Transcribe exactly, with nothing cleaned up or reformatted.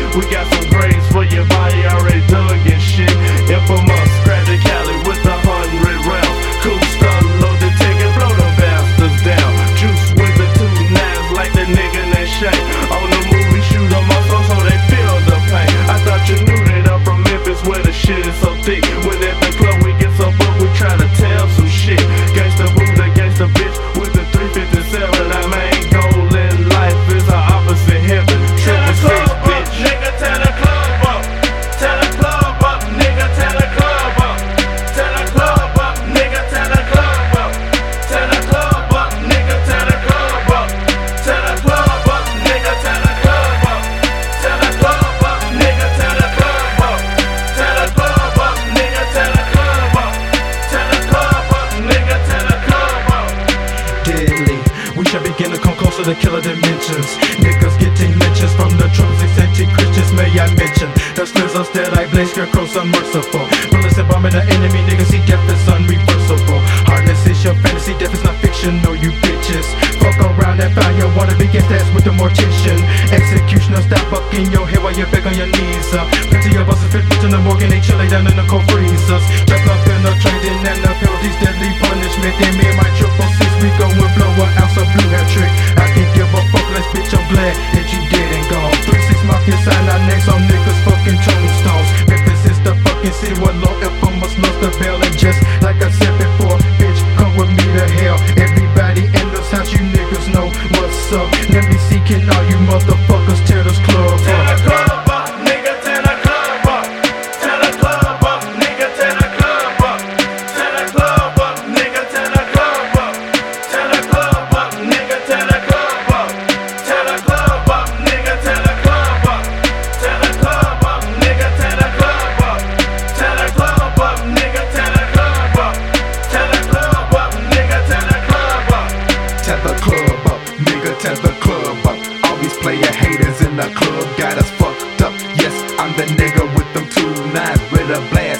We got some grades for your body already dug and shit. Infamous, grab the Cali with the hundred rounds. Cool stuff, load the ticket, blow the bastards down. Juice with the two nines like the nigga named Shay. On the movie, shoot them up so, so they feel the pain. I thought you knew that I'm from Memphis where the shit is so thick. When at the club we get so booked, we try to tell some shit. Gangsta Buddha, gangsta bitch with the three fifty-seven. I main goal in life is the opposite heaven. Triple six, bitch. Nigga, tell the club up. Tell the club up, nigga, tell the club up. Tell the club up, nigga, tell the club up. Tell the club up, nigga, tell the club up. Tell the club up, nigga, tell the club up. Tell the club up, nigga, tell the club up. Tell the club up, nigga, tell the club up. Tell the club up, nigga, tell the club up. Deadly, we shall begin to come closer to killer dimensions. Niggas getting mentions from the troubles, eccentric Christians, may I mention. The slizzers that I blaze, scarecrows unmerciful. Bullets and bombing the enemy, niggas see death is unreversible. Hardness is your fantasy, death is not fiction, no you bitches. Fuck around and find your wanna begin stats with the mortician. Executioner, stop bucking your head while you're back on your knees up. Plenty of us fit in the morgue and they chill down in the cold freezers. Wrapped up in the trading and the penalties, deadly punishment. Then me and my triple six, we go and blow an ounce of blue hair trick. I can give a fuck less, bitch, I'm glad that you dead and gone. Three six mafia sign our names on niggas fucking tombstones. Memphis is the fucking city where low infamous lost the bell. And just like I said before, bitch, come with me to hell. Everybody in this house, you niggas know what's up. Let me see, can all you motherfuckers tear this club up? Tell the club up, nigga, tell the club up. Tell the club up, nigga, tell the club up. Tell the club up, nigga, tell the club up. Tell the club up, nigga, tell the club up. Tell the club up, nigga, tell the club up. Tell the club up, nigga, tell the club up. Tell the club up, nigga, tell the club up. Tell the club up, nigga, tell the club up. Tell the club up, nigga, tell the club up. All these player haters in the club got us fucked up. Yes, I'm the nigga with them two nines with a blast.